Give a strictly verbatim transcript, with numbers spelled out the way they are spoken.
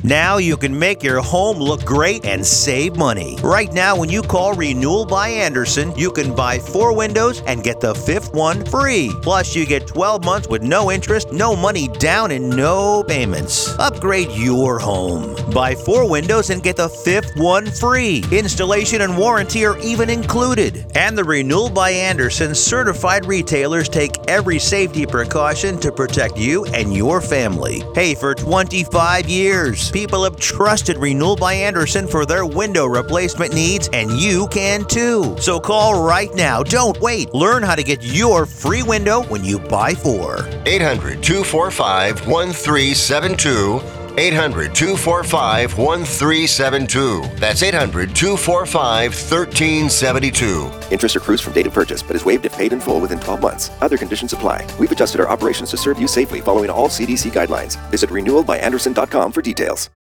Now you can make your home look great and save money. Right now, when you call Renewal by Andersen, you can buy four windows and get the fifth one free. Plus, you get twelve months with no interest, no money down, and no payments. Upgrade your home. Buy four windows and get the fifth one free. Installation and warranty are even included. And the Renewal by Andersen certified retailers take every safety precaution to protect you and your family. Hey, for twenty-five years, people have trusted Renewal by Andersen for their window replacement needs, and you can too. So call right now. Don't wait. Learn how to get your free window when you buy four. eight hundred, two four five, one three seven two. eight hundred, two four five, one three seven two. That's eight hundred, two four five, one three seven two. Interest accrues from date of purchase, but is waived if paid in full within twelve months. Other conditions apply. We've adjusted our operations to serve you safely following all C D C guidelines. Visit renewal by andersen dot com for details.